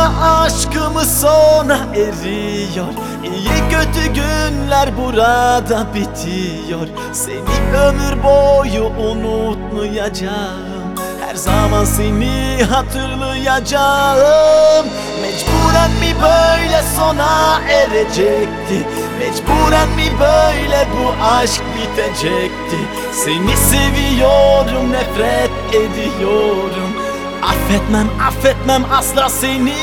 aşkımız sona eriyor. İyi kötü günler burada bitiyor. Seni ömür boyu unutmayacağım. Her zaman seni hatırlayacağım. Mecburen mi böyle sona erecekti? Mecburen mi böyle bu aşk bitecekti? Seni seviyorum, nefret ediyorum. Affetmem, affetmem asla seni.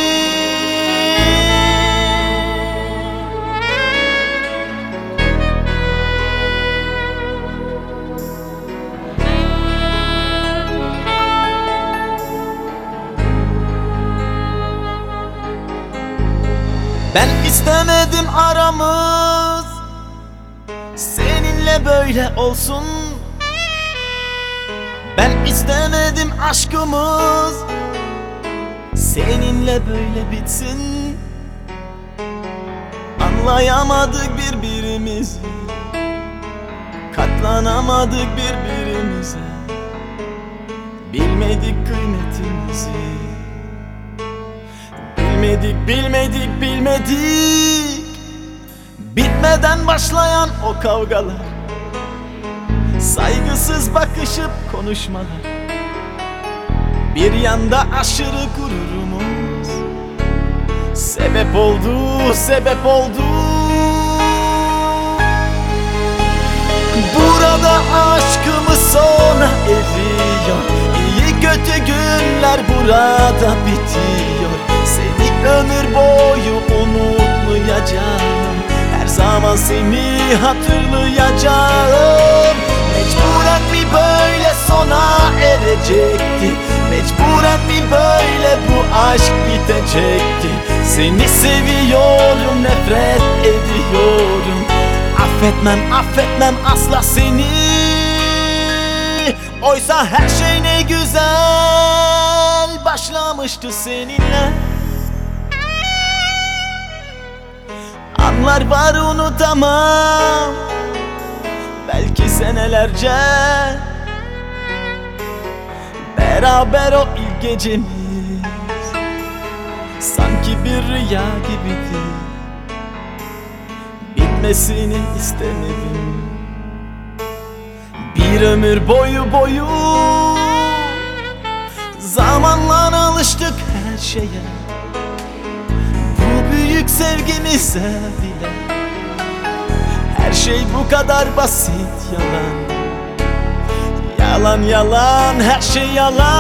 Ben istemedim aramız seninle böyle olsun. Ben istemedim aşkımız seninle böyle bitsin. Anlayamadık birbirimizi, katlanamadık birbirimize. Bilmedik kıymetimizi. Bilmedik, bilmedik. Bitmeden başlayan o kavgalar, saygısız bakışıp konuşmalar. Bir yanda aşırı gururumuz sebep oldu. Burada aşkımız sona eriyor. İyi kötü günler burada bitiyor. Seni ömür boyu unutmayacağım. Her zaman seni hatırlayacağım. Mecburen mi böyle sona erecekti? Mecburen mi böyle bu aşk bitecekti? Seni seviyorum, nefret ediyorum. Affetmem, affetmem asla seni. Oysa her şey ne güzel başlamıştı seninle. Anlar var unutamam, belki senelerce. Beraber o ilk gecemiz sanki bir rüya gibiydi. Bitmesini istemedim. Bir ömür boyu zamanla alıştık her şeye. Bu büyük sevgimize bile her şey bu kadar basit. Yalan, yalan, her şey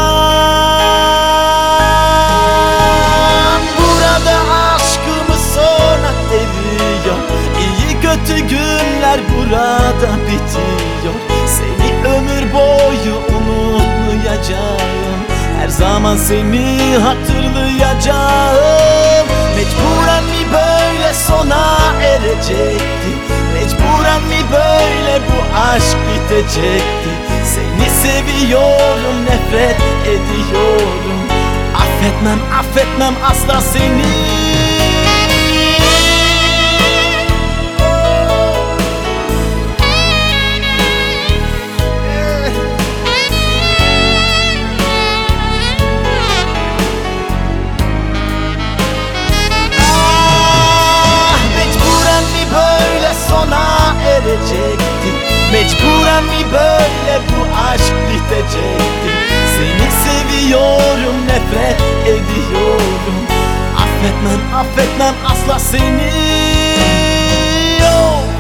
yalan. Burada aşkımız sona eriyor. İyi kötü günler burada bitiyor. Seni ömür boyu unutmayacağım. Her zaman seni hatırlayacağım. Mecburen mi böyle sona erecekti? Mecburen mi böyle bu aşk bitecekti? Seni seviyorum, nefret ediyorum. Affetmem, affetmem asla seni. Mecburen mi böyle bu aşk bitecekti? Seni seviyorum, nefret ediyorum. Affetmem, affetmem asla seni. Oh.